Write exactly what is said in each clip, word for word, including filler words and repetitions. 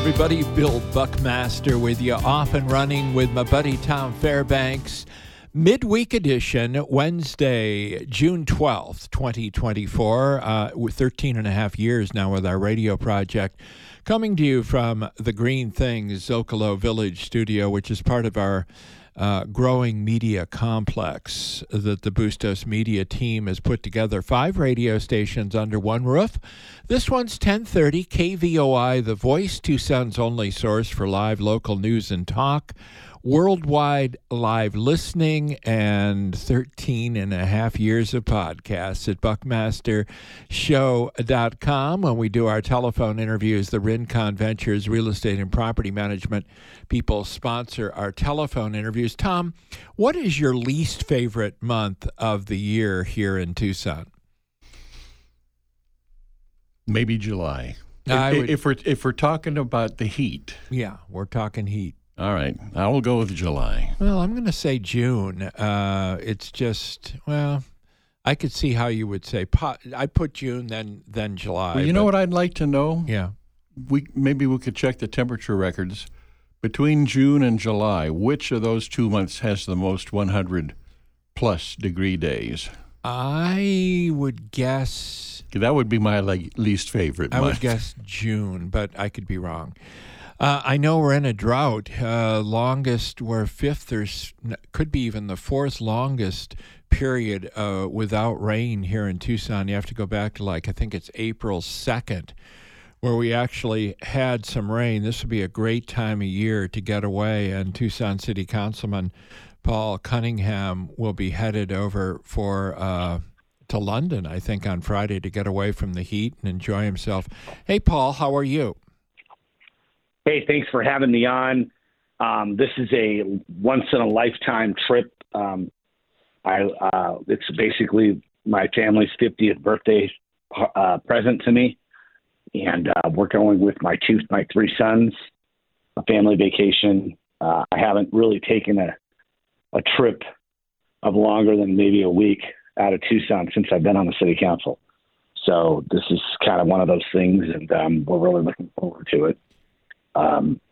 everybody. Bill Buckmaster with you, off and running with my buddy Tom Fairbanks. Midweek edition, Wednesday, June twelfth, twenty twenty-four. Uh, we're thirteen and a half years now with our radio project. Coming to you from the Green Things Zocalo Village studio, which is part of our uh, growing media complex that the Bustos Media team has put together. Five radio stations under one roof. This one's ten thirty K V O I, the voice, Tucson's only source for live local news and talk. Worldwide live listening, and thirteen and a half years of podcasts at buckmaster show dot com. When we do our telephone interviews, the Rincon Ventures Real Estate and Property Management people sponsor our telephone interviews. Tom, what is your least favorite month of the year here in Tucson? Maybe July. I If, would- if we're if we're talking about the heat. Yeah, we're talking heat. All right, I will go with July. Well, I'm going to say June. Uh, it's just, well, I could see how you would say, po- I put June, then then July. Well, you know but- what I'd like to know? Yeah. We maybe we could check the temperature records between June and July. Which of those two months has the most one hundred plus degree days? I would guess, That would be my like, least favorite I month. would guess June, but I could be wrong. Uh, I know we're in a drought. Uh, longest, we're fifth or s- could be even the fourth longest period uh, without rain here in Tucson. You have to go back to like, I think it's April second, where we actually had some rain. This would be a great time of year to get away. And Tucson City Councilman Paul Cunningham will be headed over for uh, to London, I think, on Friday to get away from the heat and enjoy himself. Hey, Paul, how are you? Hey, thanks for having me on. Um, this is a once-in-a-lifetime trip. Um, I uh, it's basically my family's fiftieth birthday uh, present to me, and uh, we're going with my two, my three sons, a family vacation. Uh, I haven't really taken a a trip of longer than maybe a week out of Tucson since I've been on the city council. So this is kind of one of those things, and um, we're really looking forward to it. Um,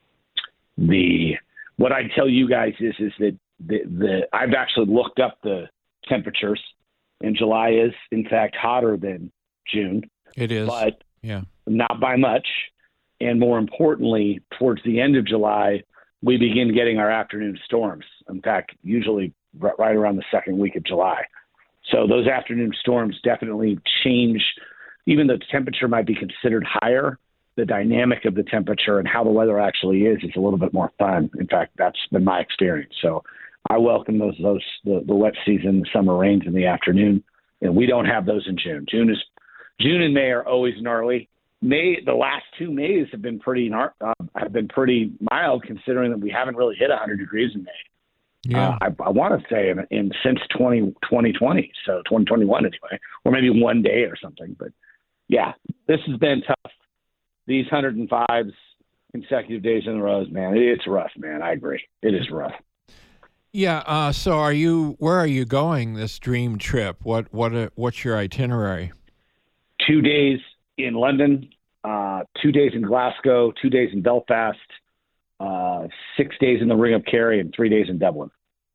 the what I tell you guys is is that the, the I've actually looked up the temperatures, and July is in fact hotter than June. It is, but yeah, not by much. And more importantly, towards the end of July, we begin getting our afternoon storms. In fact, usually r- right around the second week of July. So those afternoon storms definitely change. Even though the temperature might be considered higher, the dynamic of the temperature and how the weather actually is is a little bit more fun. In fact, that's been my experience. So I welcome those those the, the wet season, the summer rains in the afternoon, and we don't have those in June. June is June and May are always gnarly. May the last two Mays have been pretty gnar- uh, have been pretty mild, considering that we haven't really hit one hundred degrees in May. yeah. Uh, I, I want to say in, in since twenty twenty, so twenty twenty-one anyway, or maybe one day or something. But yeah, this has been tough. These one hundred fives consecutive days in a row, man, it's rough, man. I agree. It is rough. Yeah. Uh, so, are you? Where are you going this dream trip? What? What? Uh, what's your itinerary? Two days in London, uh, two days in Glasgow, two days in Belfast, uh, six days in the Ring of Kerry, and three days in Dublin.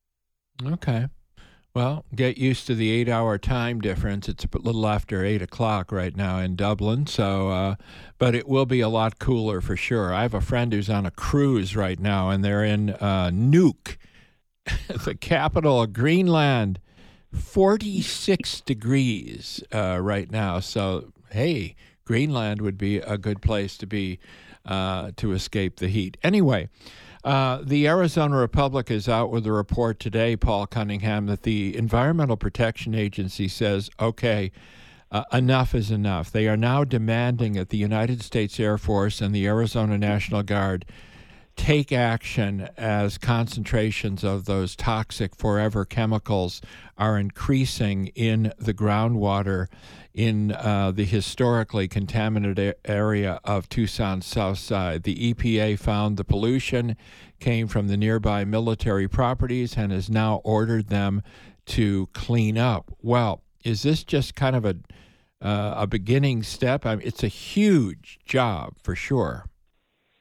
Okay. Well, get used to the eight-hour time difference. It's a little after eight o'clock right now in Dublin, so uh, but it will be a lot cooler for sure. I have a friend who's on a cruise right now, and they're in uh, Nuuk, the capital of Greenland, forty-six degrees uh, right now. So, hey, Greenland would be a good place to be uh, to escape the heat. Anyway. Uh, the Arizona Republic is out with a report today, Paul Cunningham, that the Environmental Protection Agency says, okay, uh, enough is enough. They are now demanding that the United States Air Force and the Arizona National Guard take action as concentrations of those toxic forever chemicals are increasing in the groundwater in uh, the historically contaminated area of Tucson's south side. The E P A found the pollution came from the nearby military properties and has now ordered them to clean up. Well, is this just kind of a uh, a beginning step? I mean, it's a huge job for sure.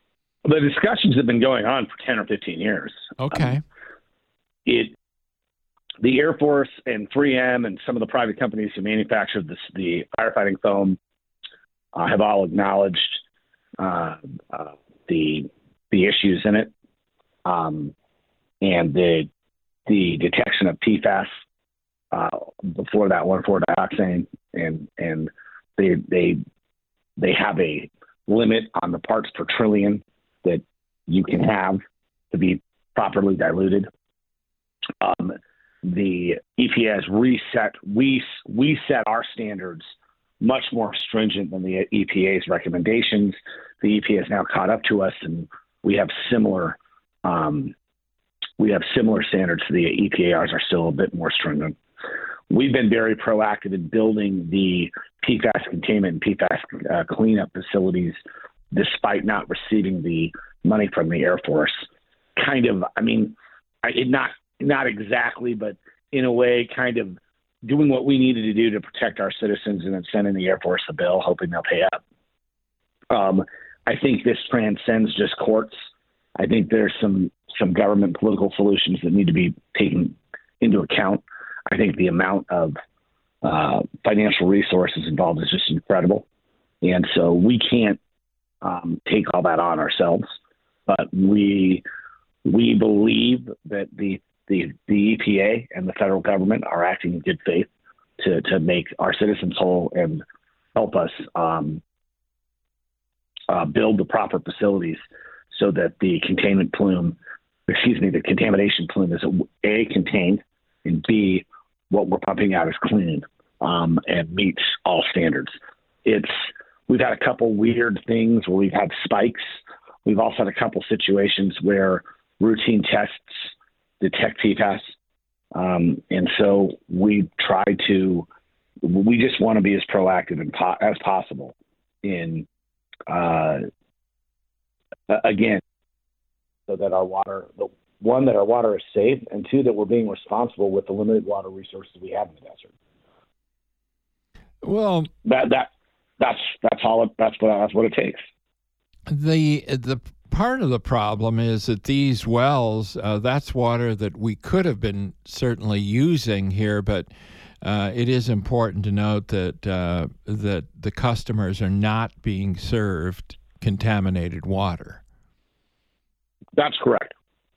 The discussions have been going on for ten or fifteen years. Okay. Um, it, the Air Force and three M and some of the private companies who manufacture this, the firefighting foam uh, have all acknowledged uh, uh, the the issues in it, um, and the the detection of P FAS uh, before that one four dioxane, and and they they they have a limit on the parts per trillion that you can have to be properly diluted. Um, the E P A has reset. We we set our standards much more stringent than the E P A's recommendations. The E P A has now caught up to us, and we have similar um, we have similar standards to the E P A. Ours are still a bit more stringent. We've been very proactive in building the P FAS containment and P FAS uh, cleanup facilities, despite not receiving the money from the Air Force. Kind of, I mean, I, it not not exactly, but in a way, kind of doing what we needed to do to protect our citizens, and then sending the Air Force a bill, hoping they'll pay up. Um, I think this transcends just courts. I think there's some some government political solutions that need to be taken into account. I think the amount of uh, financial resources involved is just incredible. And so we can't um, take all that on ourselves, but we we believe that the, the, the E P A and the federal government are acting in good faith to, to make our citizens whole and help us um, uh, build the proper facilities so that the containment plume, excuse me, the contamination plume is A, contained, and B, what we're pumping out is clean um, and meets all standards. It's we've had a couple weird things where we've had spikes. We've also had a couple situations where routine tests detect P FAS, um, and so we try to. We just want to be as proactive and po- as possible in, uh, again, so that our water. The, One, that our water is safe, and two, that we're being responsible with the limited water resources we have in the desert. Well, that that that's that's all. It, that's what that's what it takes. The the part of the problem is that these wells, uh, that's water that we could have been certainly using here, but uh, it is important to note that uh, that the customers are not being served contaminated water. That's correct.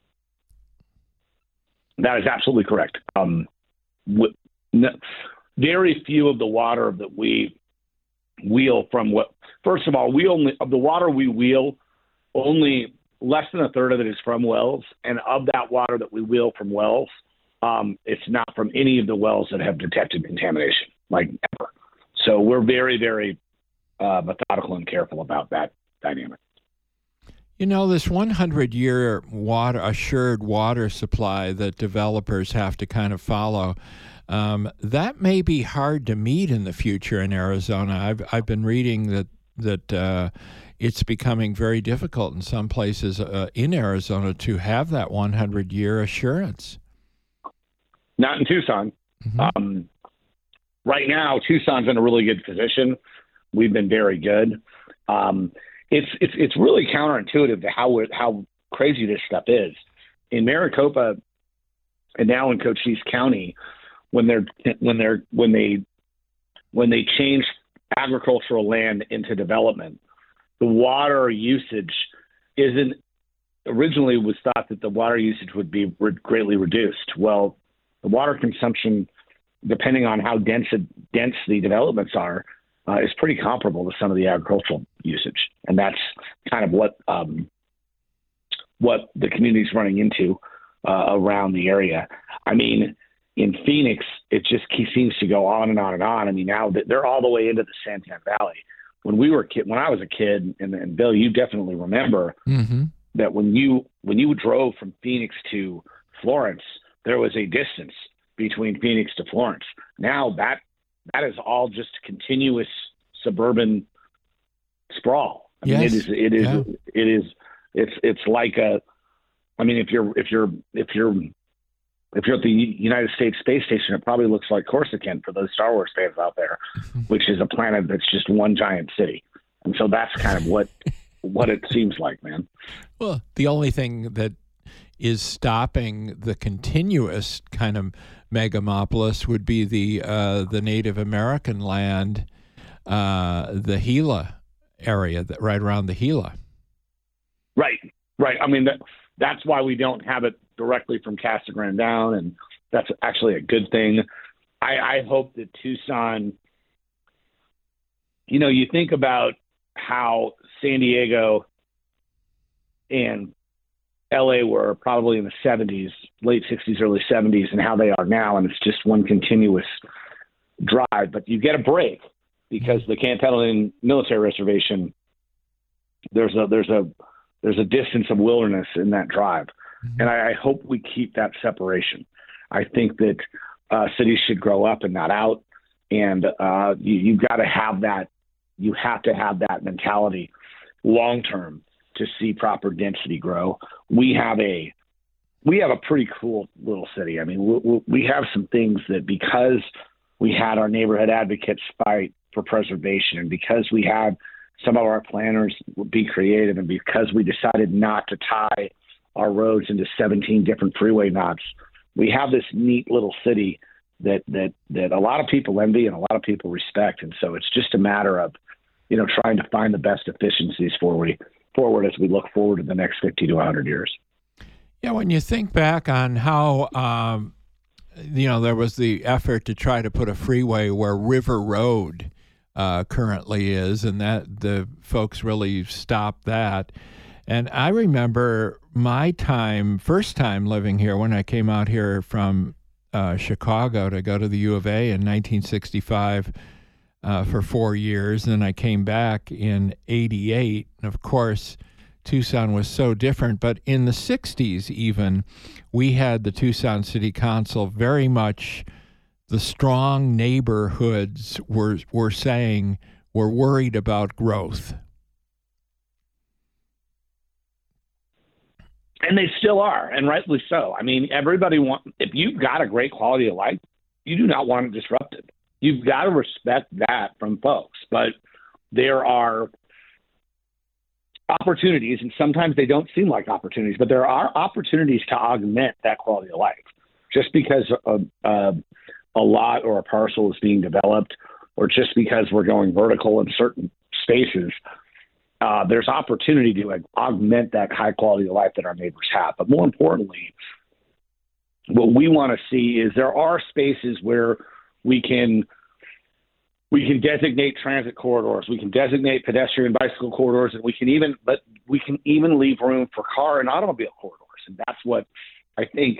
That is absolutely correct. Um, w- n- very few of the water that we wheel from what, first of all, we only, of the water we wheel, only less than a third of it is from wells. And of that water that we wheel from wells, um, it's not from any of the wells that have detected contamination, like ever. So we're very, very uh, methodical and careful about that dynamic. You know, this one hundred year water assured water supply that developers have to kind of follow, um, that may be hard to meet in the future in Arizona. I've I've been reading that that uh, it's becoming very difficult in some places uh, in Arizona to have that one hundred year assurance. Not in Tucson. Mm-hmm. Um, right now, Tucson's in a really good position. We've been very good. Um, It's it's it's really counterintuitive to how how crazy this stuff is. In Maricopa and now in Cochise County, when they're when they're when they when they change agricultural land into development, the water usage isn't originally was thought that the water usage would be re- greatly reduced. Well, the water consumption, depending on how dense dense the developments are, Uh, is pretty comparable to some of the agricultural usage, and that's kind of what um, what the community's running into uh, around the area. I mean, in Phoenix, it just seems to go on and on and on. I mean, now they're all the way into the Santan Valley. When we were kid, when I was a kid, and, and Bill, you definitely remember mm-hmm. that when you when you drove from Phoenix to Florence, there was a distance between Phoenix to Florence. Now that That is all just continuous suburban sprawl. I mean, yes. it is, it is, yeah. it is, it's, it's like a, I mean, if you're, if you're, if you're, if you're at the United States Space Station, it probably looks like Coruscant for those Star Wars fans out there, which is a planet that's just one giant city. And so that's kind of what, what it seems like, man. Well, the only thing that is stopping the continuous kind of megamopolis would be the uh, the Native American land, uh, the Gila area, that right around the Gila. Right, right. I mean, that, that's why we don't have it directly from Casa Grande down, and that's actually a good thing. I, I hope that Tucson, you know, you think about how San Diego and L A were probably in the seventies, late sixties, early seventies, and how they are now, and it's just one continuous drive. But you get a break because the Camp Pendleton Military Reservation, there's a there's a there's a distance of wilderness in that drive, mm-hmm. and I, I hope we keep that separation. I think that uh, cities should grow up and not out, and uh, you, you've got to have that. You have to have that mentality long term to see proper density grow. We have a we have a pretty cool little city. I mean, we, we have some things that, because we had our neighborhood advocates fight for preservation, and because we had some of our planners be creative, and because we decided not to tie our roads into seventeen different freeway knots, we have this neat little city that that that a lot of people envy and a lot of people respect. And so it's just a matter of, you know, trying to find the best efficiencies for we forward as we look forward to the next fifty to one hundred years. Yeah, when you think back on how, um, you know, there was the effort to try to put a freeway where River Road uh, currently is, and that the folks really stopped that. And I remember my time, first time living here, when I came out here from uh, Chicago to go to the U of A in nineteen sixty-five, Uh, for four years, and then I came back in eighty-eight. And of course, Tucson was so different. But in the sixties even, we had the Tucson City Council very much, the strong neighborhoods were, were saying we're worried about growth. And they still are, and rightfully so. I mean, everybody wants, if you've got a great quality of life, you do not want it disrupted. You've got to respect that from folks, but there are opportunities, and sometimes they don't seem like opportunities, but there are opportunities to augment that quality of life. Just because a, a, a lot or a parcel is being developed, or just because we're going vertical in certain spaces, uh, there's opportunity to like, augment that high quality of life that our neighbors have. But more importantly, what we want to see is there are spaces where we can we can designate transit corridors, we can designate pedestrian bicycle corridors, and we can even but we can even leave room for car and automobile corridors. And that's what I think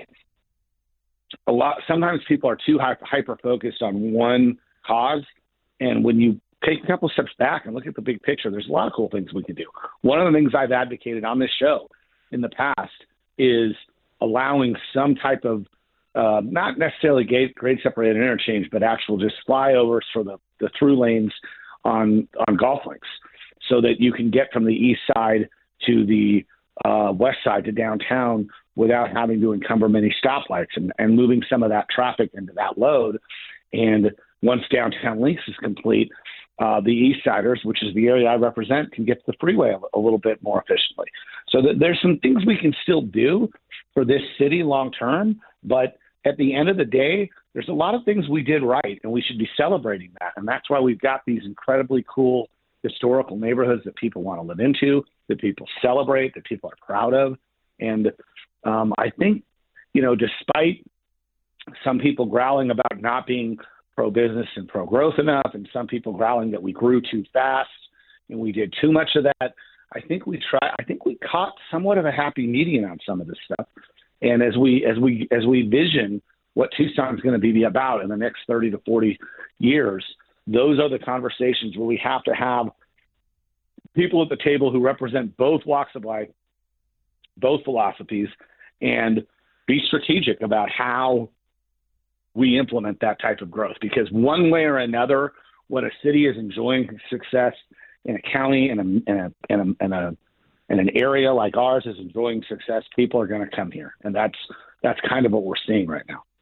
a lot. Sometimes people are too hyper focused on one cause, and when you take a couple steps back and look at the big picture, there's a lot of cool things we can do. One of the things I've advocated on this show in the past is allowing some type of Uh, not necessarily grade, grade separated interchange, but actual just flyovers for the, the through lanes on on golf links, so that you can get from the east side to the uh, west side to downtown without having to encumber many stoplights, and, and moving some of that traffic into that load. And once downtown links is complete, uh, the east siders, which is the area I represent, can get to the freeway a, a little bit more efficiently. So that there's some things we can still do for this city long term, but at the end of the day, there's a lot of things we did right, and we should be celebrating that. And that's why we've got these incredibly cool historical neighborhoods that people want to live into, that people celebrate, that people are proud of. And um, I think, you know, despite some people growling about not being pro-business and pro-growth enough, and some people growling that we grew too fast and we did too much of that, I think we try. I think we caught somewhat of a happy median on some of this stuff. And as we as we as we vision what Tucson is going to be about in the next thirty to forty years, those are the conversations where we have to have people at the table who represent both walks of life, both philosophies, and be strategic about how we implement that type of growth. Because one way or another, when a city is enjoying success in a county and a in a in a, in a and an area like ours is enjoying success, people are going to come here. And that's that's kind of what we're seeing right now.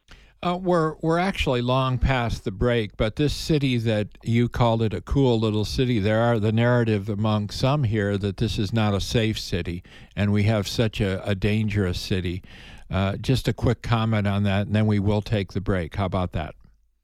Uh, we're we're actually long past the break, but this city that you called it a cool little city, there are the narrative among some here that this is not a safe city, and we have such a, a dangerous city. Uh, just a quick comment on that, and then we will take the break. How about that?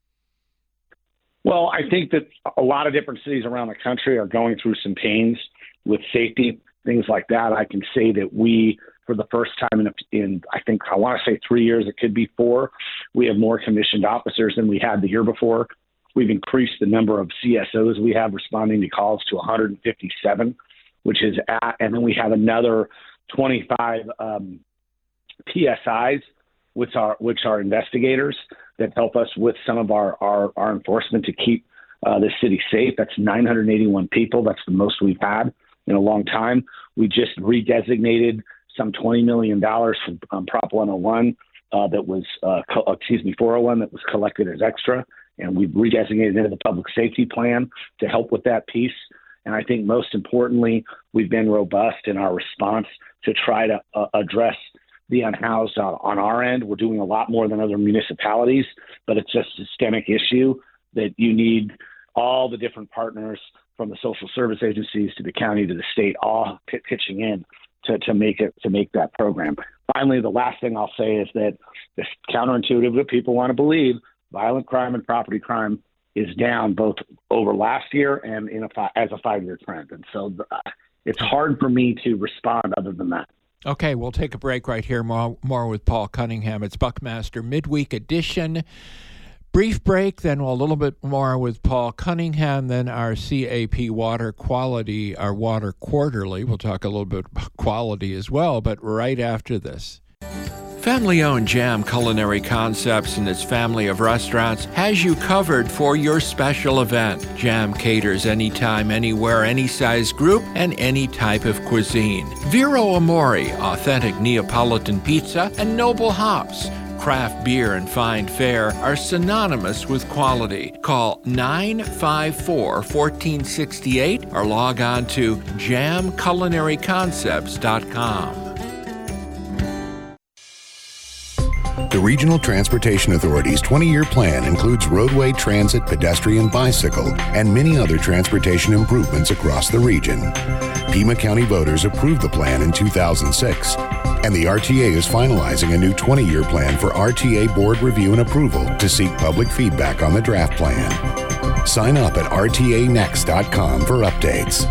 Well, I think that a lot of different cities around the country are going through some pains with safety, things like that. I can say that we, for the first time in, in I think, I want to say three years, it could be four, we have more commissioned officers than we had the year before. We've increased the number of C S Os we have responding to calls to one hundred fifty-seven, which is at, and then we have another twenty-five um, P S Is, which are which are investigators that help us with some of our, our, our enforcement to keep uh, the city safe. That's nine hundred eighty-one people. That's the most we've had in a long time. We just redesignated some twenty million dollars from um, Prop one oh one uh, that was, uh, co- excuse me, four oh one that was collected as extra, and we've redesignated into the public safety plan to help with that piece. And I think most importantly, we've been robust in our response to try to uh, address the unhoused uh, on our end. We're doing a lot more than other municipalities, but it's just a systemic issue that you need all the different partners from the social service agencies to the county to the state all p- pitching in to, to make it to make that program. Finally, the last thing I'll say is that it's counterintuitive that people want to believe violent crime and property crime is down both over last year and in a fi- as a five-year trend. And so uh, it's hard for me to respond other than that. Okay, we'll take a break right here. More, more with Paul Cunningham. It's Buckmaster Midweek Edition. Brief break, then we'll a little bit more with Paul Cunningham, then our C A P Water Quality, our Water Quarterly. We'll talk a little bit about quality as well, but right after this. Family-owned Jam Culinary Concepts and its family of restaurants has you covered for your special event. Jam caters anytime, anywhere, any size group, and any type of cuisine. Vero Amore, authentic Neapolitan pizza, and Noble Hops. Craft beer and fine fare are synonymous with quality. Call nine five four, one four six eight or log on to jam culinary concepts dot com. The Regional Transportation Authority's twenty-year plan includes roadway, transit, pedestrian, bicycle, and many other transportation improvements across the region. Pima County voters approved the plan in two thousand six, and the R T A is finalizing a new twenty-year plan for R T A board review and approval to seek public feedback on the draft plan. Sign up at R T A next dot com for updates.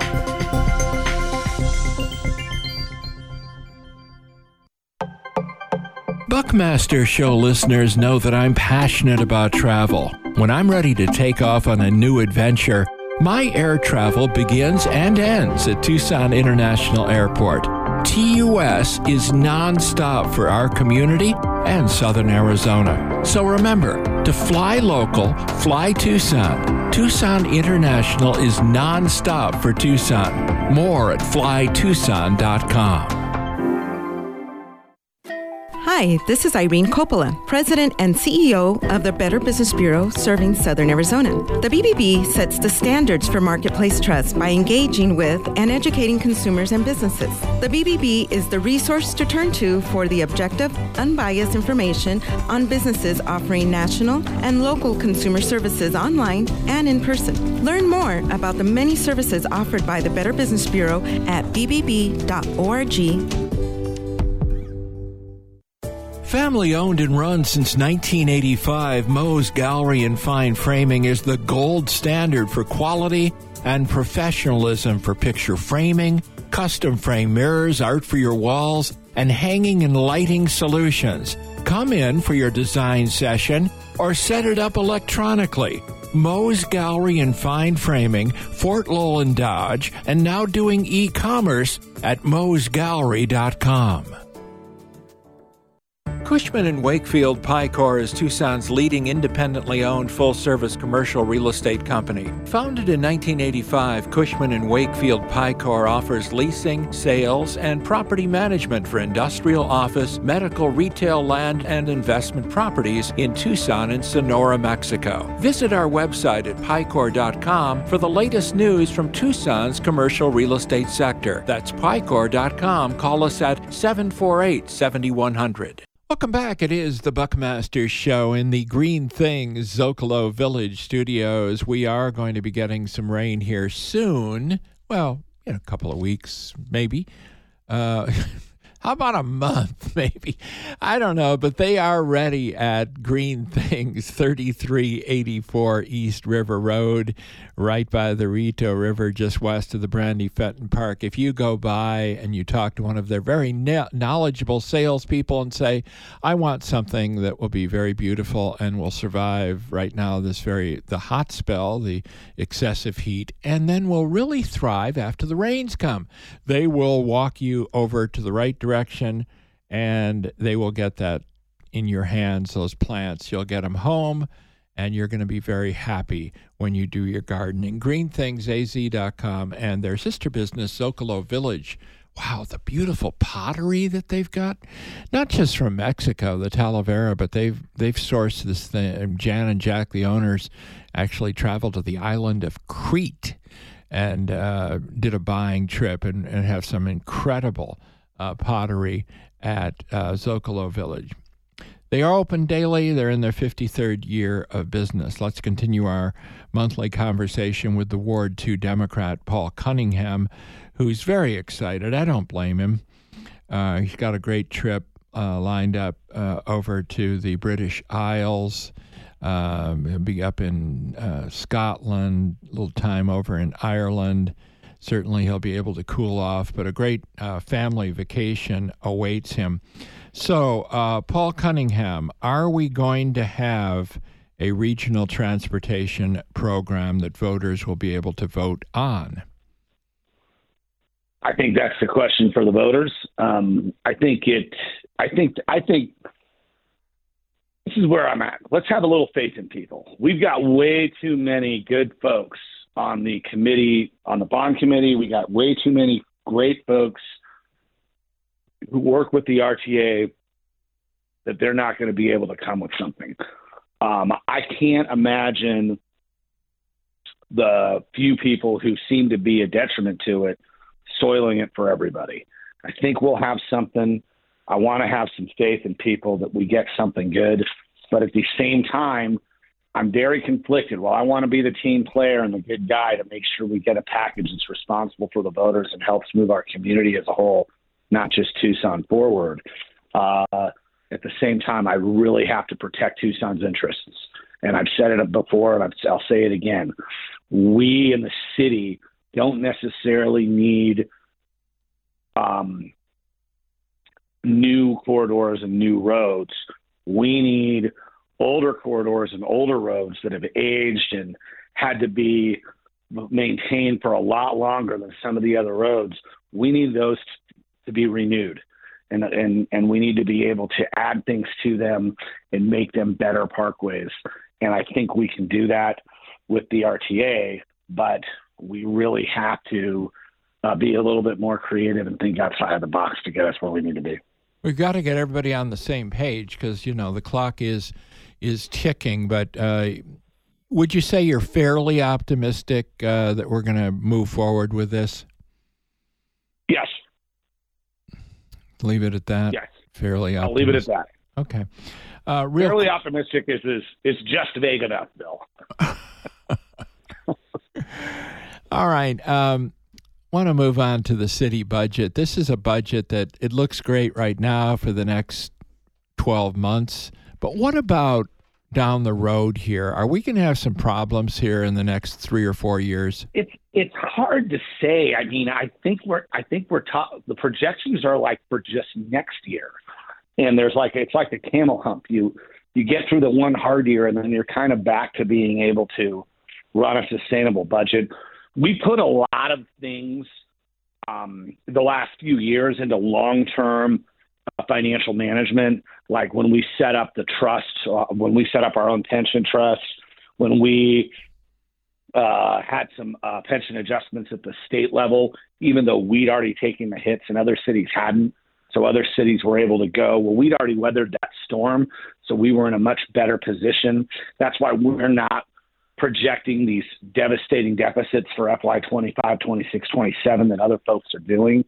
Buckmaster Show listeners know that I'm passionate about travel. When I'm ready to take off on a new adventure, my air travel begins and ends at Tucson International Airport. T U S is nonstop for our community and Southern Arizona. So remember, to fly local, fly Tucson. Tucson International is nonstop for Tucson. More at fly tucson dot com. Hi, this is Irene Coppola, President and C E O of the Better Business Bureau serving Southern Arizona. The B B B sets the standards for marketplace trust by engaging with and educating consumers and businesses. The B B B is the resource to turn to for the objective, unbiased information on businesses offering national and local consumer services online and in person. Learn more about the many services offered by the Better Business Bureau at b b b dot org. Family owned and run since nineteen eighty-five, Moe's Gallery and Fine Framing is the gold standard for quality and professionalism for picture framing, custom frame mirrors, art for your walls, and hanging and lighting solutions. Come in for your design session or set it up electronically. Moe's Gallery and Fine Framing, Fort Lowell and Dodge, and now doing e-commerce at moes gallery dot com. Cushman and Wakefield Picor is Tucson's leading independently owned full-service commercial real estate company. Founded in nineteen eighty-five, Cushman and Wakefield Picor offers leasing, sales, and property management for industrial, office, medical, retail, land, and investment properties in Tucson and Sonora, Mexico. Visit our website at picor dot com for the latest news from Tucson's commercial real estate sector. That's picor dot com. Call us at seven four eight, seven one zero zero. Welcome back. It is the Buckmaster Show in the Green Things Zocalo Village studios. We are going to be getting some rain here soon. Well, in a couple of weeks, maybe. Uh, how about a month, maybe? I don't know, but they are ready at Green Things, thirty-three eighty-four East River Road, right by the Rito River, just west of the Brandy Fenton Park. If you go by and you talk to one of their very knowledgeable salespeople and say, I want something that will be very beautiful and will survive right now this very, the hot spell, the excessive heat, and then will really thrive after the rains come. They will walk you over to the right direction, and they will get that in your hands, those plants. You'll get them home, and you're going to be very happy when you do your gardening. green things a z dot com and their sister business, Zocalo Village. Wow, the beautiful pottery that they've got, not just from Mexico, the Talavera, but they've they've sourced this thing. Jan and Jack, the owners, actually traveled to the island of Crete and uh, did a buying trip and, and have some incredible uh, pottery at uh, Zocalo Village. They are open daily. They're in their fifty-third year of business. Let's continue our monthly conversation with the Ward two Democrat, Paul Cunningham, who's very excited. I don't blame him. Uh, he's got a great trip uh, lined up uh, over to the British Isles. Um, he'll be up in uh, Scotland, a little time over in Ireland. Certainly he'll be able to cool off, but a great uh, family vacation awaits him. So, uh, Paul Cunningham, are we going to have a regional transportation program that voters will be able to vote on? I think that's the question for the voters. Um, I think it. I think. I think this is where I'm at. Let's have a little faith in people. We've got way too many good folks on the committee, on the bond committee. We got way too many great folks who work with the R T A that they're not going to be able to come with something. Um, I can't imagine the few people who seem to be a detriment to it soiling it for everybody. I think we'll have something. I want to have some faith in people that we get something good. But at the same time, I'm very conflicted. Well, I want to be the team player and the good guy to make sure we get a package that's responsible for the voters and helps move our community as a whole, not just Tucson forward. Uh, at the same time, I really have to protect Tucson's interests. And I've said it before, and I'll say it again. We in the city don't necessarily need um, new corridors and new roads. We need older corridors and older roads that have aged and had to be maintained for a lot longer than some of the other roads. We need those to be renewed, and and and we need to be able to add things to them and make them better parkways. And I think we can do that with the R T A, but we really have to uh, be a little bit more creative and think outside of the box to get us where we need to be. We've got to get everybody on the same page because, you know, the clock is is ticking. But uh, would you say you're fairly optimistic uh, that we're going to move forward with this? Yes. Leave it at that? Yes. Fairly optimistic. I'll leave it at that. Okay. Uh, real fairly optimistic is, is, is just vague enough, Bill. All right. Um, want to move on to the city budget. This is a budget that it looks great right now for the next twelve months. But what about down the road here? Are we going to have some problems here in the next three or four years? It's it's hard to say. I mean, I think we're I think we're top, the projections are like for just next year, and there's like it's like the camel hump. You you get through the one hard year, and then you're kind of back to being able to run a sustainable budget. We put a lot of things um, the last few years into long-term uh, financial management, like when we set up the trust, uh, when we set up our own pension trust, when we uh, had some uh, pension adjustments at the state level, even though we'd already taken the hits and other cities hadn't. So other cities were able to go, well, we'd already weathered that storm, so we were in a much better position. That's why we're not projecting these devastating deficits for F Y twenty-five, twenty-six, twenty-seven that other folks are doing.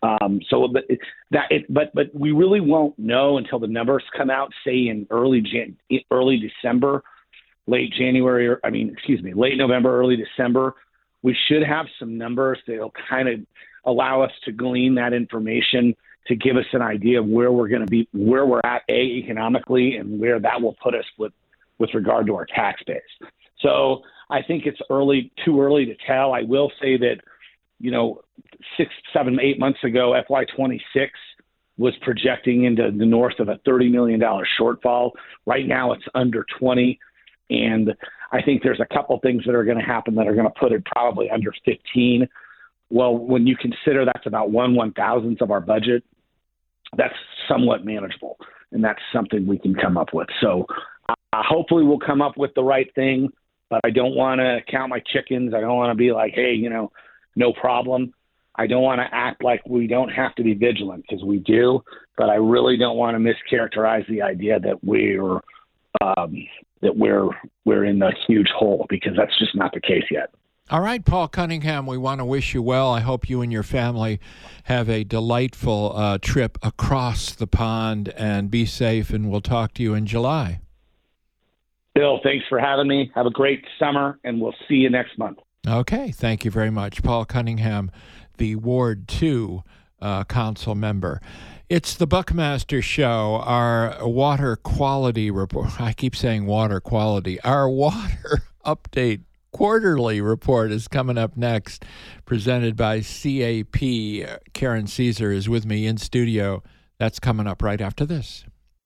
Um, so that, that it, but but we really won't know until the numbers come out, say in early Jan, early December, late January, or I mean, excuse me, late November, early December. We should have some numbers that'll kind of allow us to glean that information to give us an idea of where we're going to be, where we're at, A, economically, and where that will put us with, with regard to our tax base. So I think it's early, too early to tell. I will say that, you know, six, seven, eight months ago, F Y twenty-six was projecting into the north of a thirty million dollars shortfall. Right now it's under twenty. And I think there's a couple things that are going to happen that are going to put it probably under fifteen. Well, when you consider that's about one one thousandth of our budget, that's somewhat manageable, and that's something we can come up with. So uh, hopefully we'll come up with the right thing, but I don't want to count my chickens. I don't want to be like, hey, you know, no problem. I don't want to act like we don't have to be vigilant, because we do, but I really don't want to mischaracterize the idea that we're um, that we're we're in a huge hole, because that's just not the case yet. All right, Paul Cunningham, we want to wish you well. I hope you and your family have a delightful uh, trip across the pond, and be safe, and we'll talk to you in July. Bill, thanks for having me. Have a great summer, and we'll see you next month. Okay, thank you very much. Paul Cunningham, the Ward two uh, council member. It's the Buckmaster Show, our water quality report. I keep saying water quality. Our water update quarterly report is coming up next, presented by C A P. Karen Caesar is with me in studio. That's coming up right after this.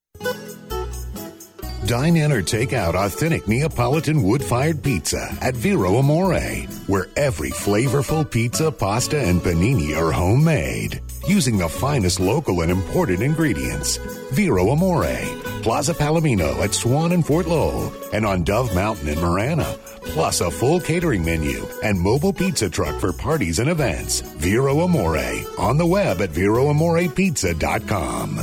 Dine in or take out authentic Neapolitan wood-fired pizza at Vero Amore, where every flavorful pizza, pasta, and panini are homemade, using the finest local and imported ingredients. Vero Amore, Plaza Palomino at Swan and Fort Lowell, and on Dove Mountain in Marana, plus a full catering menu and mobile pizza truck for parties and events. Vero Amore, on the web at vero amore pizza dot com.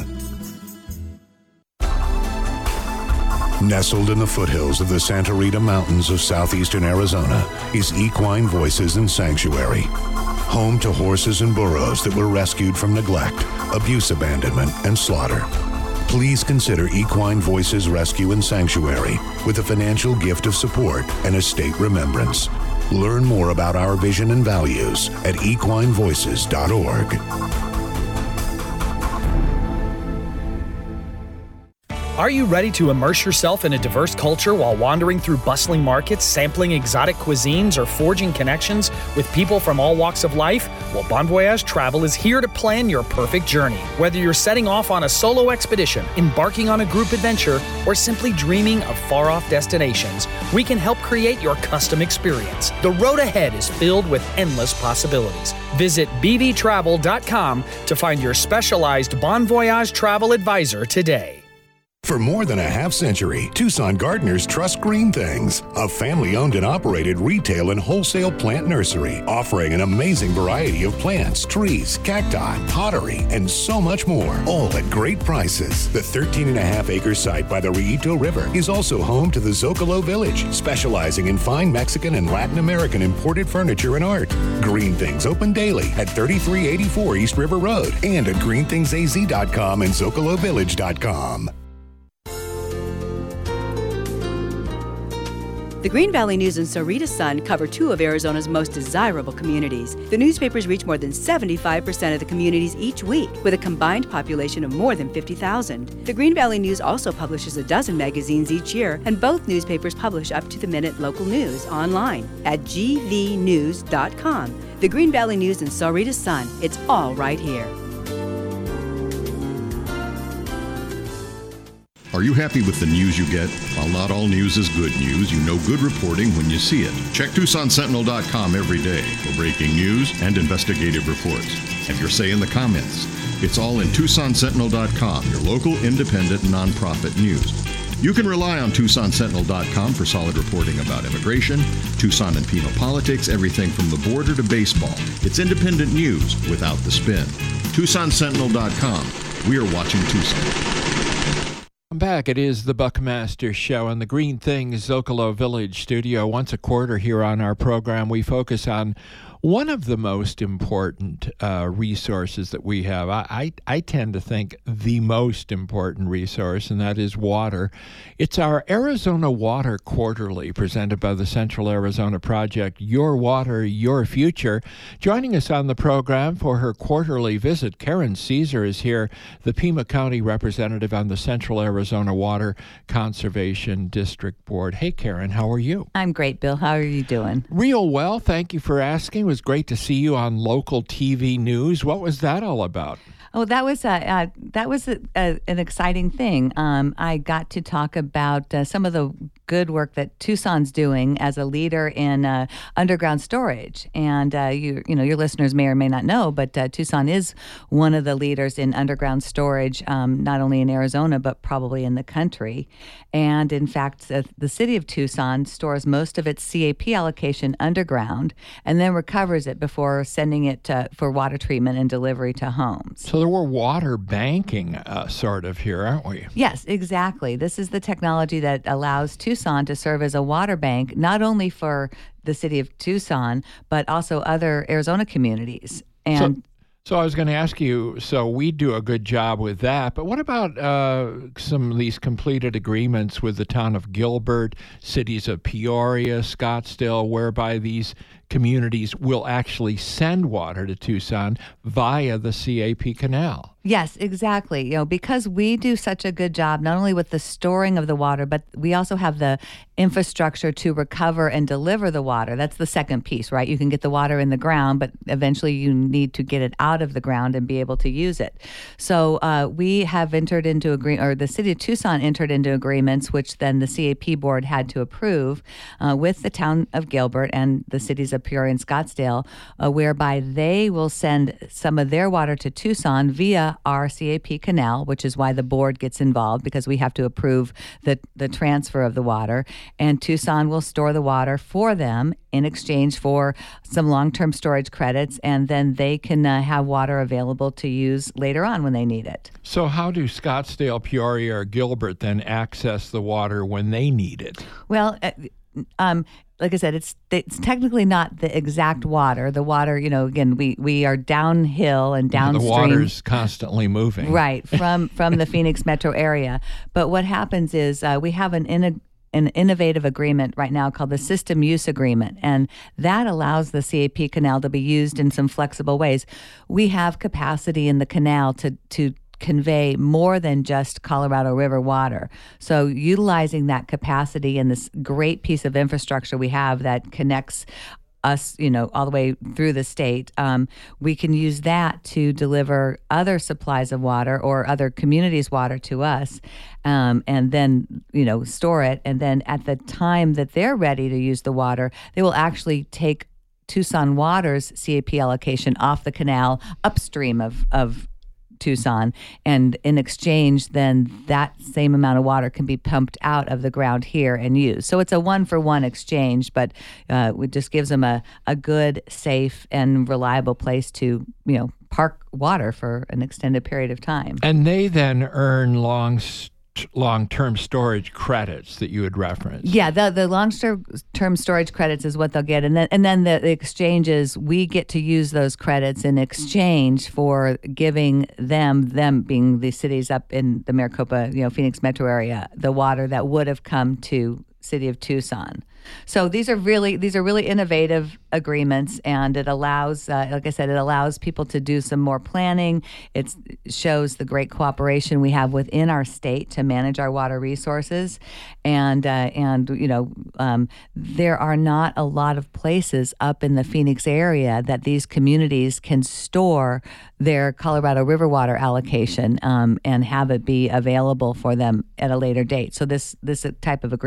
Nestled in the foothills of the Santa Rita Mountains of southeastern Arizona is Equine Voices and Sanctuary, home to horses and burros that were rescued from neglect, abuse, abandonment, and slaughter. Please consider Equine Voices Rescue and Sanctuary with a financial gift of support and estate remembrance. Learn more about our vision and values at equine voices dot org. Are you ready to immerse yourself in a diverse culture while wandering through bustling markets, sampling exotic cuisines, or forging connections with people from all walks of life? Well, Bon Voyage Travel is here to plan your perfect journey. Whether you're setting off on a solo expedition, embarking on a group adventure, or simply dreaming of far-off destinations, we can help create your custom experience. The road ahead is filled with endless possibilities. Visit b v travel dot com to find your specialized Bon Voyage travel advisor today. For more than a half century, Tucson gardeners trust Green Things, a family-owned and operated retail and wholesale plant nursery, offering an amazing variety of plants, trees, cacti, pottery, and so much more, all at great prices. The thirteen and a half acre site by the Rillito River is also home to the Zocalo Village, specializing in fine Mexican and Latin American imported furniture and art. Green Things open daily at thirty-three eighty-four East River Road and at green things a z dot com and zocalo village dot com. The Green Valley News and Sahuarita Sun cover two of Arizona's most desirable communities. The newspapers reach more than seventy-five percent of the communities each week, with a combined population of more than fifty thousand. The Green Valley News also publishes a dozen magazines each year, and both newspapers publish up-to-the-minute local news online at g v news dot com. The Green Valley News and Sahuarita Sun, it's all right here. Are you happy with the news you get? While not all news is good news, you know good reporting when you see it. Check Tucson Sentinel dot com every day for breaking news and investigative reports. Have your say in the comments. It's all in Tucson Sentinel dot com, your local independent nonprofit news. You can rely on Tucson Sentinel dot com for solid reporting about immigration, Tucson and Pima politics, everything from the border to baseball. It's independent news without the spin. Tucson Sentinel dot com. We are watching Tucson. I'm back. It is the Buckmaster Show on the Green Things Zocalo Village studio. Once a quarter here on our program, we focus on one of the most important uh, resources that we have. I, I, I tend to think the most important resource, and that is water. It's our Arizona Water Quarterly, presented by the Central Arizona Project, Your Water, Your Future. Joining us on the program for her quarterly visit, Karen Caesar is here, the Pima County representative on the Central Arizona Water Conservation District Board. Hey, Karen, how are you? I'm great, Bill. How are you doing? Real well. Thank you for asking. It was great to see you on local T V news. What was that all about? Oh, that was uh, uh, that was a, a, an exciting thing. Um, I got to talk about uh, some of the good work that Tucson's doing as a leader in uh, underground storage. And uh, you you know your listeners may or may not know, but uh, Tucson is one of the leaders in underground storage, um, not only in Arizona but probably in the country. And in fact, uh, the city of Tucson stores most of its C A P allocation underground and then recovers it before sending it uh, for water treatment and delivery to homes. So we're water banking uh, sort of here, aren't we? Yes, exactly. This is the technology that allows Tucson to serve as a water bank, not only for the city of Tucson, but also other Arizona communities. And so, so I was going to ask you, so we do a good job with that, but what about uh, some of these completed agreements with the town of Gilbert, cities of Peoria, Scottsdale, whereby these communities will actually send water to Tucson via the C A P canal? Yes, exactly. You know, because we do such a good job, not only with the storing of the water, but we also have the infrastructure to recover and deliver the water. That's the second piece, right? You can get the water in the ground, but eventually you need to get it out of the ground and be able to use it. So uh, we have entered into agree, or the city of Tucson entered into agreements, which then the C A P board had to approve uh, with the town of Gilbert and the cities of Peoria and Scottsdale, uh, whereby they will send some of their water to Tucson via our C A P canal, which is why the board gets involved, because we have to approve the, the transfer of the water. And Tucson will store the water for them in exchange for some long-term storage credits, and then they can uh, have water available to use later on when they need it. So how do Scottsdale, Peoria, or Gilbert then access the water when they need it? Well, uh, um, like I said, it's it's technically not the exact water. The water, you know, again, we, we are downhill and downstream. The water's constantly moving. Right, from, from the Phoenix metro area. But what happens is uh, we have an in an innovative agreement right now called the System Use Agreement, and that allows the C A P canal to be used in some flexible ways. We have capacity in the canal to to convey more than just Colorado River water. So utilizing that capacity and this great piece of infrastructure we have that connects us, you know, all the way through the state, um, we can use that to deliver other supplies of water or other communities' water to us, um, and then, you know, store it. And then at the time that they're ready to use the water, they will actually take Tucson Water's C A P allocation off the canal upstream of, of Tucson, and in exchange, then that same amount of water can be pumped out of the ground here and used. So it's a one-for-one exchange, but uh, it just gives them a, a good, safe, and reliable place to, you know, park water for an extended period of time. And they then earn long long-term storage credits that you had referenced. Yeah, the the long-term storage credits is what they'll get, and then and then the, the exchange is we get to use those credits in exchange for giving them, them being the cities up in the Maricopa, you know, Phoenix metro area, the water that would have come to city of Tucson. So these are really these are really innovative agreements, and it allows, uh, like I said, it allows people to do some more planning. It's, it shows the great cooperation we have within our state to manage our water resources, and uh, and you know um, there are not a lot of places up in the Phoenix area that these communities can store their Colorado River water allocation um, and have it be available for them at a later date. So this this type of agreement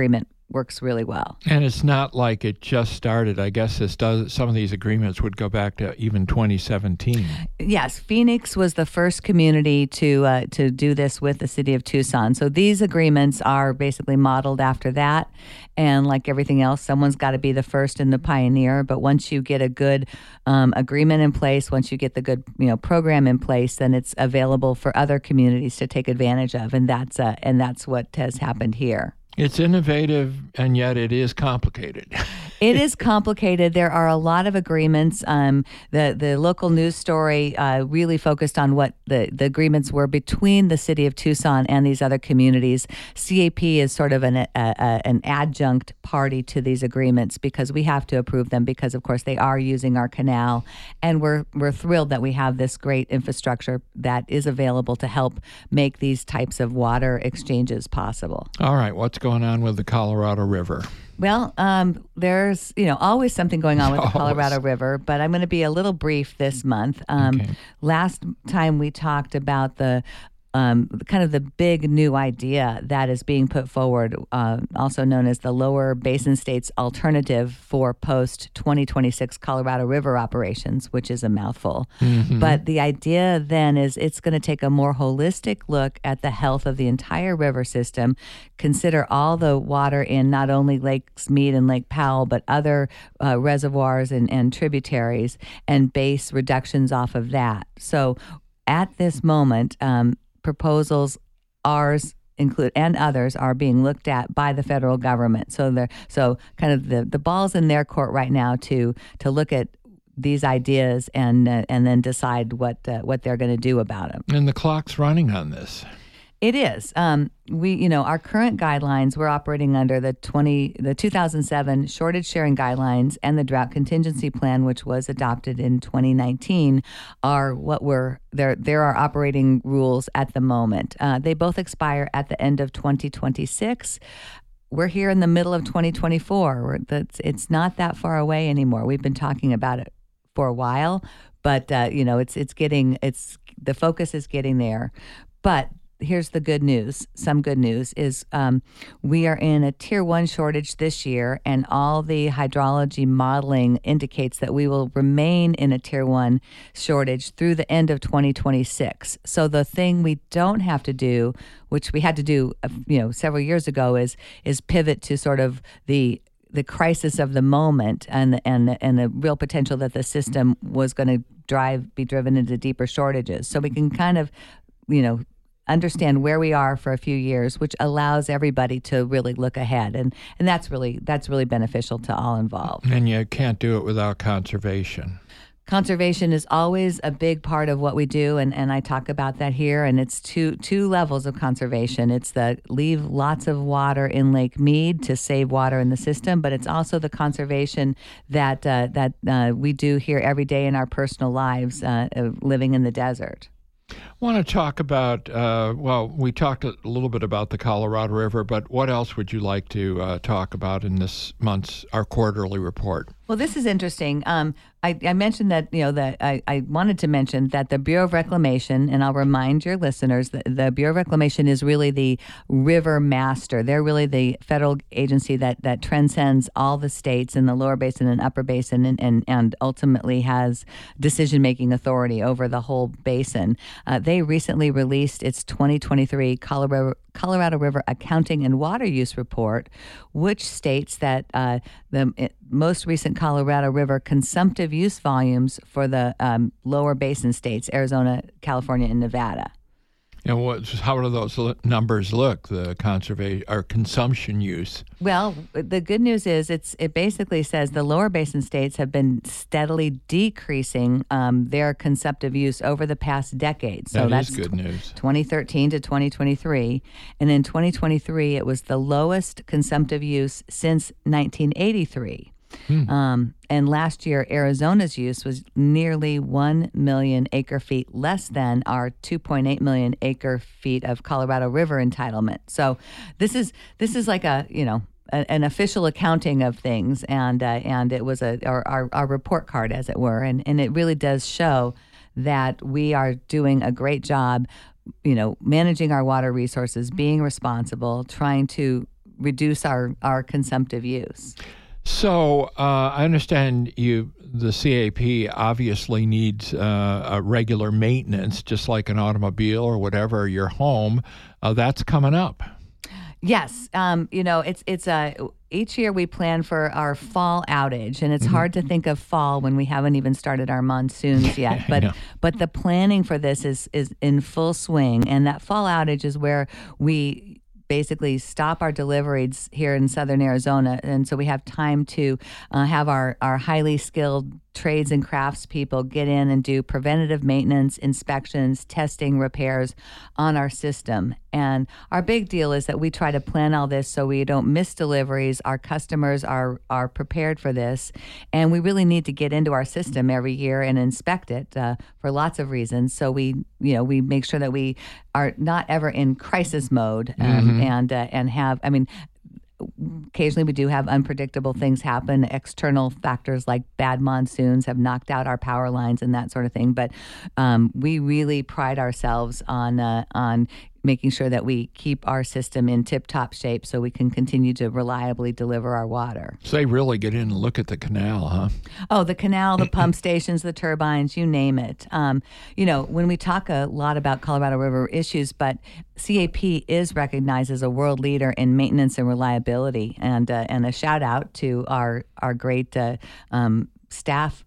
works really well. And it's not like it just started. I guess this does. Some of these agreements would go back to even twenty seventeen. Yes, Phoenix was the first community to uh, to do this with the city of Tucson. So these agreements are basically modeled after that. And like everything else, someone's got to be the first and the pioneer. But once you get a good um, agreement in place, once you get the good you know program in place, then it's available for other communities to take advantage of. And that's uh, and that's what has happened here. It's innovative, and yet it is complicated. It is complicated. There are a lot of agreements. Um, the the local news story uh, really focused on what the, the agreements were between the city of Tucson and these other communities. C A P is sort of an a, a, an adjunct party to these agreements because we have to approve them because, of course, they are using our canal, and we're we're thrilled that we have this great infrastructure that is available to help make these types of water exchanges possible. All right, what's going on with the Colorado River? Well, um, there's you know always something going on with the Colorado River, but I'm going to be a little brief this month. Um, Okay. Last time we talked about the um, kind of the big new idea that is being put forward, uh, also known as the Lower Basin States Alternative for post twenty twenty-six Colorado River operations, which is a mouthful. Mhm. But the idea then is it's going to take a more holistic look at the health of the entire river system, consider all the water in not only Lakes Mead and Lake Powell, but other uh, reservoirs and, and tributaries, and base reductions off of that. So at this moment, um, proposals, ours include, and others are being looked at by the federal government. So they're so kind of the, the ball's in their court right now to to look at these ideas and uh, and then decide what uh, what they're going to do about them. And the clock's running on this. It is. Um, we, you know, our current guidelines, we're operating under the twenty, the two thousand seven shortage sharing guidelines and the drought contingency plan, which was adopted in twenty nineteen, are what we're there. There are operating rules at the moment. Uh, they both expire at the end of twenty twenty-six. We're here in the middle of twenty twenty-four. We're, that's, it's not that far away anymore. We've been talking about it for a while, but uh, you know, it's it's getting it's the focus is getting there, but. Here's the good news. Some good news is um, we are in a tier one shortage this year, and all the hydrology modeling indicates that we will remain in a tier one shortage through the end of twenty twenty-six. So the thing we don't have to do, which we had to do, you know, several years ago, is is pivot to sort of the the crisis of the moment and and and the real potential that the system was going to drive be driven into deeper shortages. So we can kind of, you know, understand where we are for a few years, which allows everybody to really look ahead, and and that's really that's really beneficial to all involved. And you can't do it without conservation. Conservation is always a big part of what we do, and, and I talk about that here, and it's two two levels of conservation. It's the leave lots of water in Lake Mead to save water in the system, but it's also the conservation that uh, that uh, we do here every day in our personal lives, uh, living in the desert. I want to talk about, uh, well, we talked a little bit about the Colorado River, but what else would you like to uh, talk about in this month's, our quarterly report? Well, this is interesting. Um, I, I mentioned that, you know, that I, I wanted to mention that the Bureau of Reclamation, and I'll remind your listeners that the Bureau of Reclamation is really the river master. They're really the federal agency that, that transcends all the states in the lower basin and upper basin and, and, and ultimately has decision-making authority over the whole basin. Uh, they recently released its twenty twenty-three Colorado Colorado River Accounting and Water Use Report, which states that uh, the most recent Colorado River consumptive use volumes for the um, lower basin states, Arizona, California, and Nevada. And what? How do those numbers look? The conservation or consumption use. Well, the good news is it's it basically says the lower basin states have been steadily decreasing um, their consumptive use over the past decade. So that that's is good news. twenty thirteen to twenty twenty-three, and in twenty twenty-three it was the lowest consumptive use since nineteen eighty-three. Hmm. Um, and last year, Arizona's use was nearly one million acre feet less than our two point eight million acre feet of Colorado River entitlement. So this is this is like a, you know, a, an official accounting of things. And uh, and it was a our, our, our report card, as it were. And, and it really does show that we are doing a great job, you know, managing our water resources, being responsible, trying to reduce our, our consumptive use. So uh, I understand you. The C A P obviously needs uh, a regular maintenance, just like an automobile or whatever. Your home, uh, that's coming up. Yes, um, you know, it's it's a each year we plan for our fall outage, and it's Mm-hmm. hard to think of fall when we haven't even started our monsoons yet. But Yeah. but the planning for this is is in full swing, and that fall outage is where we basically stop our deliveries here in southern Arizona, and so we have time to uh, have our our highly skilled trades and crafts people get in and do preventative maintenance, inspections, testing, repairs on our system. And our big deal is that we try to plan all this so we don't miss deliveries. Our customers are are prepared for this, and we really need to get into our system every year and inspect it uh, for lots of reasons. So we, you know, we make sure that we are not ever in crisis mode, um, Mm-hmm. and uh, and have, I mean. Occasionally we do have unpredictable things happen. External factors like bad monsoons have knocked out our power lines and that sort of thing. But um, we really pride ourselves on uh, on making sure that we keep our system in tip-top shape so we can continue to reliably deliver our water. So they really get in and look at the canal, huh? Oh, the canal, the pump stations, the turbines, you name it. Um, you know, when we talk a lot about Colorado River issues, but C A P is recognized as a world leader in maintenance and reliability, and uh, and a shout out to our our great uh, um, staff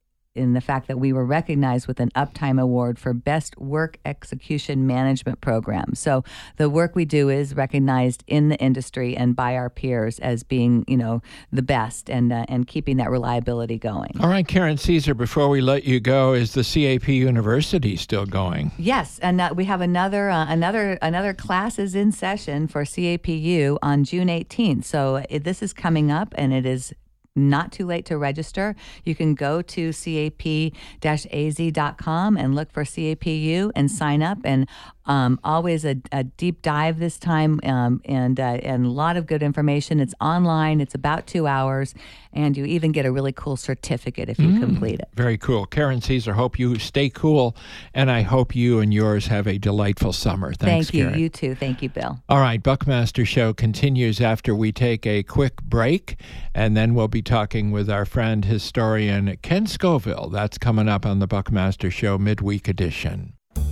in the fact that we were recognized with an Uptime Award for Best Work Execution Management Program. So the work we do is recognized in the industry and by our peers as being, you know, the best, and uh, and keeping that reliability going. All right, Karen Caesar, before we let you go, is the C A P University still going? Yes, and uh, we have another uh, another another class is in session for C A P U on June eighteenth. So it, this is coming up, and it is not too late to register. You can go to cap A Z dot com and look for C A P U and sign up. And um, always a, a deep dive this time, um, and uh, and a lot of good information. It's online. It's about two hours, and you even get a really cool certificate if you Mm, complete it. Very cool. Karen Caesar, hope you stay cool, and I hope you and yours have a delightful summer. Thanks, Thank you. Karen. You too. Thank you, Bill. All right, Buckmaster Show continues after we take a quick break, and then we'll be talking with our friend historian Ken Scoville. That's coming up on the Buckmaster Show midweek edition.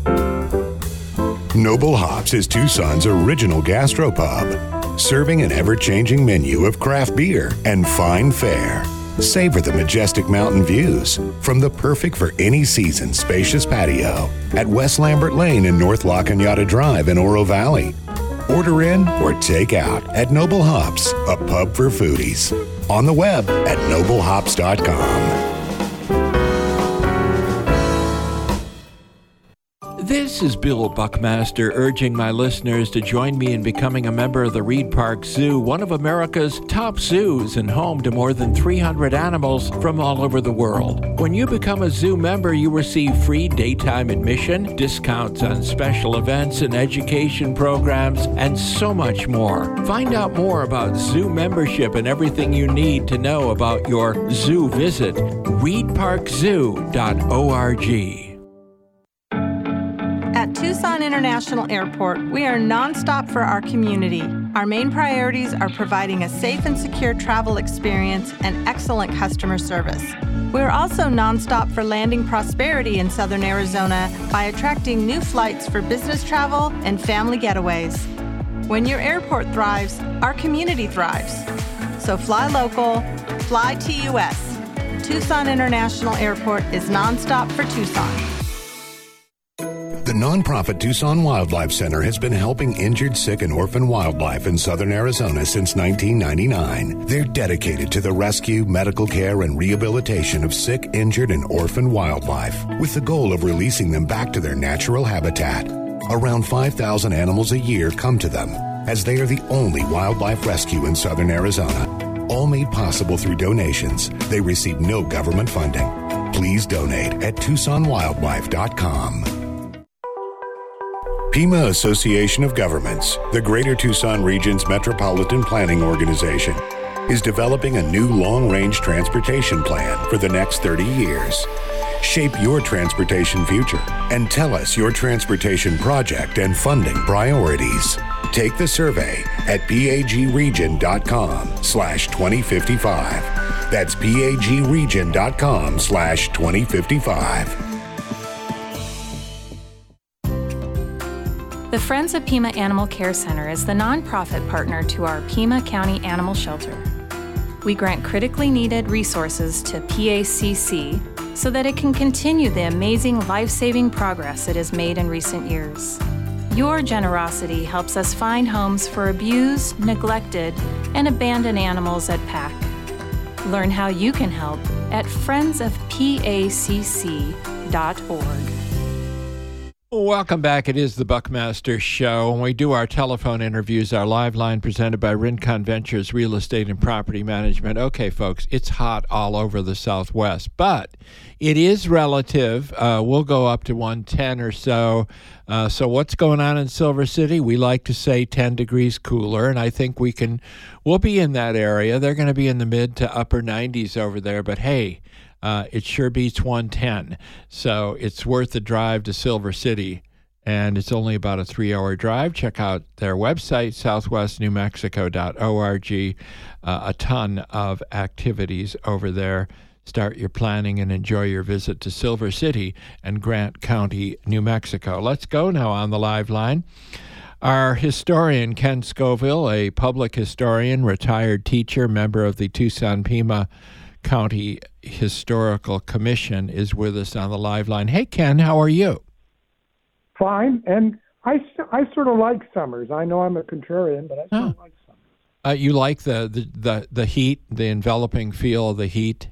Noble Hops is Tucson's original gastropub, serving an ever-changing menu of craft beer and fine fare. Savor the majestic mountain views from the perfect for any season spacious patio at West Lambert Lane and North La Cañada Drive in Oro Valley. Order in or take out at Noble Hops, a pub for foodies. On the web at noble hops dot com. This is Bill Buckmaster urging my listeners to join me in becoming a member of the Reed Park Zoo, one of America's top zoos and home to more than three hundred animals from all over the world. When you become a zoo member, you receive free daytime admission, discounts on special events and education programs, and so much more. Find out more about zoo membership and everything you need to know about your zoo visit. reed park zoo dot org. At Tucson International Airport, we are nonstop for our community. Our main priorities are providing a safe and secure travel experience and excellent customer service. We are also nonstop for landing prosperity in Southern Arizona by attracting new flights for business travel and family getaways. When your airport thrives, our community thrives. So fly local, fly T U S. Tucson International Airport is nonstop for Tucson. The nonprofit Tucson Wildlife Center has been helping injured, sick, and orphan wildlife in southern Arizona since nineteen ninety-nine. They're dedicated to the rescue, medical care, and rehabilitation of sick, injured, and orphan wildlife, with the goal of releasing them back to their natural habitat. Around five thousand animals a year come to them, as they are the only wildlife rescue in southern Arizona. All made possible through donations. They receive no government funding. Please donate at tucson wildlife dot com. Pima Association of Governments, the Greater Tucson Region's metropolitan planning organization, is developing a new long-range transportation plan for the next thirty years. Shape your transportation future and tell us your transportation project and funding priorities. Take the survey at pagregion.com slash 2055. That's pagregion.com slash 2055. The Friends of Pima Animal Care Center is the nonprofit partner to our Pima County Animal Shelter. We grant critically needed resources to P A C C so that it can continue the amazing life-saving progress it has made in recent years. Your generosity helps us find homes for abused, neglected, and abandoned animals at P A C. Learn how you can help at friends of pacc dot org. Welcome back. It is the Buckmaster Show. When we do our telephone interviews, our live line presented by Rincon Ventures Real Estate and Property Management. Okay, folks, it's hot all over the Southwest, but it is relative. Uh, we'll go up to one ten or so. Uh, so what's going on in Silver City? We like to say ten degrees cooler, and I think we can, we'll be in that area. They're going to be in the mid to upper nineties over there, but hey, Uh, it sure beats one ten, so it's worth the drive to Silver City, and it's only about a three-hour drive. Check out their website, southwest new mexico dot org. Uh, a ton of activities over there. Start your planning and enjoy your visit to Silver City and Grant County, New Mexico. Let's go now on the live line. Our historian, Ken Scoville, a public historian, retired teacher, member of the Tucson-Pima County Historical Commission, is with us on the live line. Hey, Ken, how are you? Fine, and I, I sort of like summers. I know I'm a contrarian, but I sort oh. of like summers. Uh, you like the, the, the, the heat, the enveloping feel of the heat?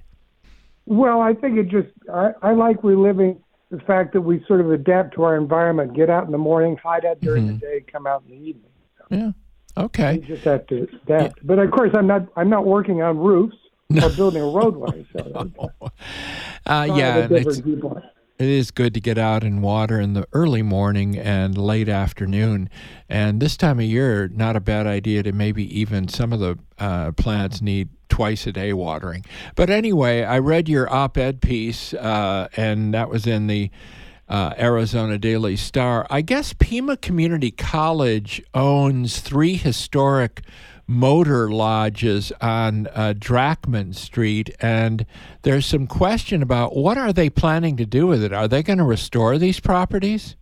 Well, I think it just, I, I like reliving the fact that we sort of adapt to our environment, get out in the morning, hide out during mm-hmm. the day, come out in the evening. So yeah, okay. You just have to adapt. Yeah. But of course, I'm not, I'm not working on roofs. No. Or building a roadway. So no. uh, yeah, and it's, it is good to get out and water in the early morning and late afternoon. And this time of year, not a bad idea to maybe even some of the uh, plants need twice a day watering. But anyway, I read your op-ed piece, uh, and that was in the uh, Arizona Daily Star. I guess Pima Community College owns three historic motor lodges on uh, Drachman Street, and there's some question about what are they planning to do with it. Are they going to restore these properties?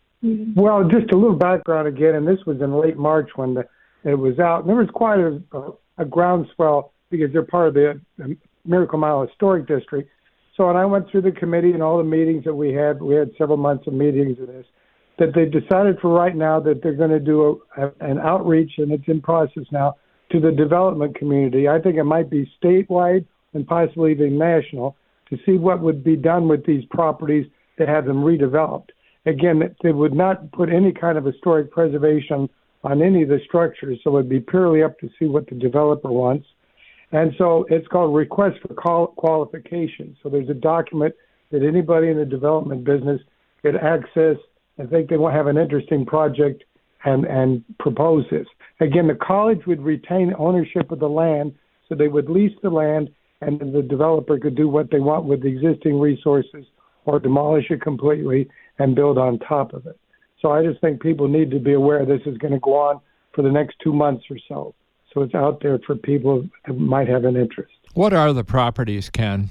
Well, just a little background again, and this was in late March when the, it was out. And there was quite a, a groundswell because they're part of the Miracle Mile Historic District. So when I went through the committee and all the meetings that we had, we had several months of meetings of this, that they decided for right now that they're going to do a, a, an outreach, and it's in process now, to the development community. I think it might be statewide and possibly even national to see what would be done with these properties to have them redeveloped. Again, they would not put any kind of historic preservation on any of the structures, so it would be purely up to see what the developer wants. And so it's called Request for Qual- Qualification. So there's a document that anybody in the development business could access and think they want to have an interesting project and, and propose this. Again, the college would retain ownership of the land, so they would lease the land, and then the developer could do what they want with the existing resources or demolish it completely and build on top of it. So I just think people need to be aware this is going to go on for the next two months or so. So it's out there for people that might have an interest. What are the properties, Ken?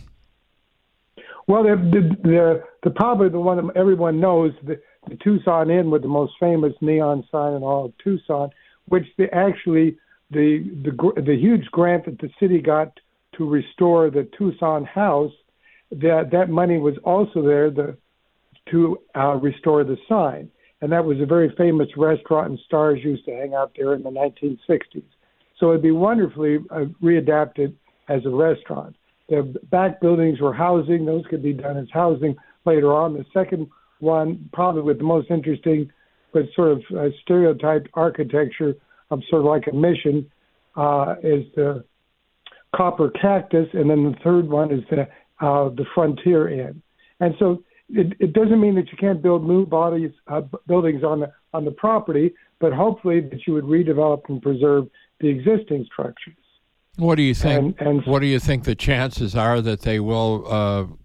Well, the the the, the probably the one that everyone knows, the, the Tucson Inn with the most famous neon sign in all of Tucson, which the, actually the, the the huge grant that the city got to restore the Tucson House, that that money was also there the, to uh, restore the sign. And that was a very famous restaurant, and stars used to hang out there in the nineteen sixties. So it'd be wonderfully uh, readapted as a restaurant. The back buildings were housing. Those could be done as housing later on. The second one, probably with the most interesting but sort of uh, stereotyped architecture of sort of like a mission, uh, is the Copper Cactus, and then the third one is the uh, the Frontier Inn. And so it, it doesn't mean that you can't build new bodies, uh, buildings on the on the property, but hopefully that you would redevelop and preserve the existing structures. What do you think? And, and what do you think the chances are that they will uh,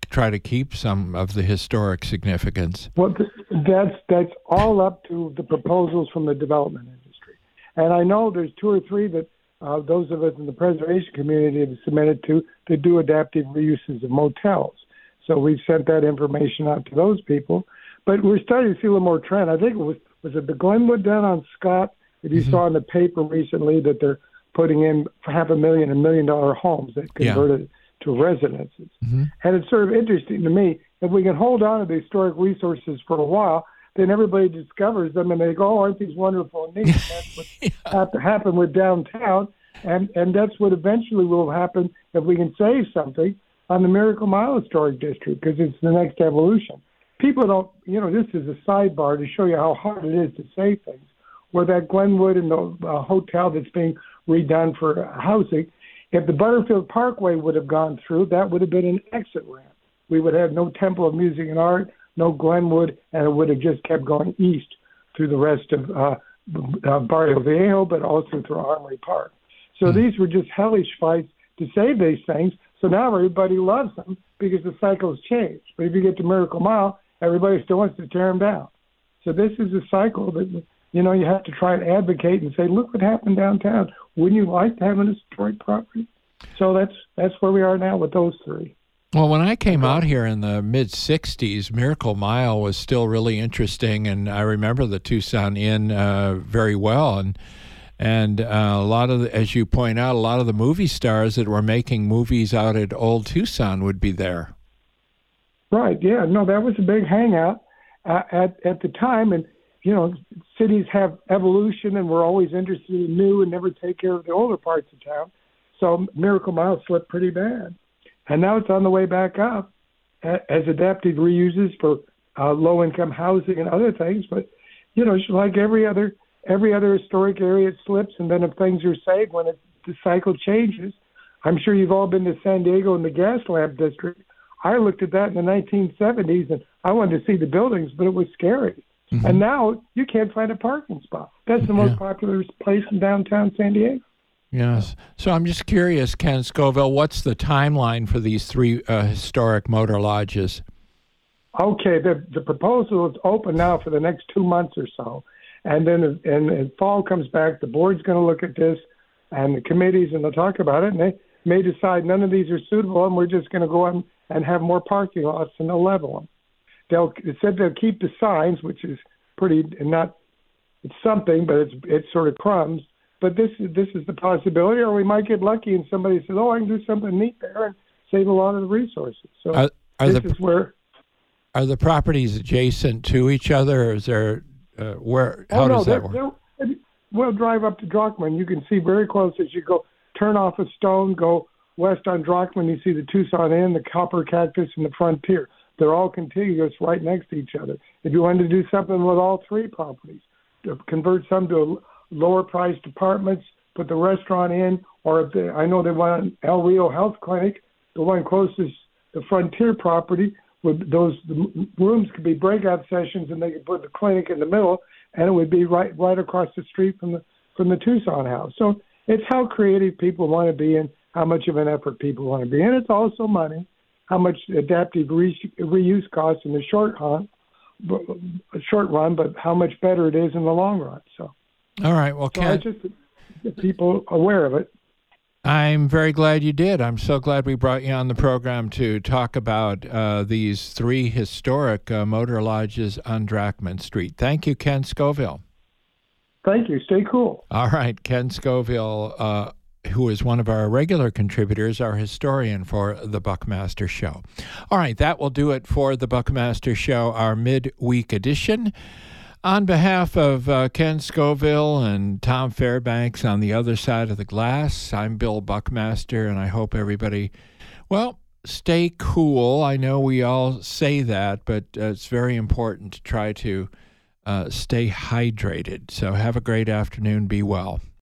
try to keep some of the historic significance? Well, th- that's that's all up to the proposals from the development industry. And I know there's two or three that uh, those of us in the preservation community have submitted to to do adaptive reuses of motels. So we've sent that information out to those people. But we're starting to see a little more trend. I think it was, was it the Glenwood down on Scott that you mm-hmm. saw in the paper recently that they're putting in half a million and million dollar homes that converted yeah. to residences. Mm-hmm. And it's sort of interesting to me, if we can hold on to the historic resources for a while, then everybody discovers them and they go, oh, aren't these wonderful and neat? That's what yeah. have to happen with downtown. And, and that's what eventually will happen if we can save something on the Miracle Mile Historic District, because it's the next evolution. People don't, you know, this is a sidebar to show you how hard it is to save things. Where that Glenwood and the uh, hotel that's being redone for housing, if the Butterfield Parkway would have gone through, that would have been an exit ramp. We would have no Temple of Music and Art, no Glenwood, and it would have just kept going east through the rest of uh, uh, Barrio Viejo, but also through Armory Park. So mm-hmm. these were just hellish fights to save these things. So now everybody loves them because the cycle's changed. But if you get to Miracle Mile, everybody still wants to tear them down. So this is a cycle that, you know, you have to try and advocate and say, look what happened downtown. Wouldn't you like to have an historic property? So that's that's where we are now with those three. Well, when I came out here in the mid-sixties, Miracle Mile was still really interesting, and I remember the Tucson Inn uh, very well. And and uh, a lot of, the, as you point out, a lot of the movie stars that were making movies out at Old Tucson would be there. Right, yeah. No, that was a big hangout uh, at, at the time. And, you know, cities have evolution, and we're always interested in new and never take care of the older parts of town. So Miracle Mile slipped pretty bad. And now it's on the way back up as adaptive reuses for uh, low-income housing and other things. But, you know, like every other every other historic area, it slips, and then if things are saved, when it, the cycle changes, I'm sure you've all been to San Diego in the gas lamp district. I looked at that in the nineteen seventies, and I wanted to see the buildings, but it was scary. Mm-hmm. And now you can't find a parking spot. That's the most yeah. popular place in downtown San Diego. Yes. So I'm just curious, Ken Scoville, what's the timeline for these three uh, historic motor lodges? Okay, the the proposal is open now for the next two months or so. And then as, and as fall comes back, the board's going to look at this, and the committees, and they'll talk about it, and they may decide none of these are suitable, and we're just going to go on and have more parking lots, and they'll level them. They'll it said they'll keep the signs, which is pretty not it's something, but it's it's sort of crumbs. But this is this is the possibility, or we might get lucky and somebody says, "Oh, I can do something neat there and save a lot of the resources." So are, are this the, is where are the properties adjacent to each other, or is there uh, where? How oh, no, does that work? We'll drive up to Drockman. You can see very close as you go. Turn off a stone, go west on Drockman. You see the Tucson Inn, the Copper Cactus, and the Frontier. They're all contiguous, right next to each other. If you wanted to do something with all three properties, to convert some to lower priced apartments, put the restaurant in, or if they, I know they want El Rio Health Clinic, the one closest, the Frontier property, with those the rooms could be breakout sessions, and they could put the clinic in the middle, and it would be right right across the street from the from the Tucson house. So it's how creative people want to be and how much of an effort people want to be, and it's also money, how much adaptive re- reuse costs in the short run, short run, but how much better it is in the long run. So. All right. Well, so Ken, I just get people aware of it. I'm very glad you did. I'm so glad we brought you on the program to talk about uh, these three historic uh, motor lodges on Drockman Street. Thank you, Ken Scoville. Thank you. Stay cool. All right. Ken Scoville, uh, who is one of our regular contributors, our historian for the Buckmaster Show. All right. That will do it for the Buckmaster Show, our midweek edition. On behalf of uh, Ken Scoville and Tom Fairbanks on the other side of the glass, I'm Bill Buckmaster, and I hope everybody, well, stay cool. I know we all say that, but uh, it's very important to try to uh, stay hydrated. So have a great afternoon. Be well.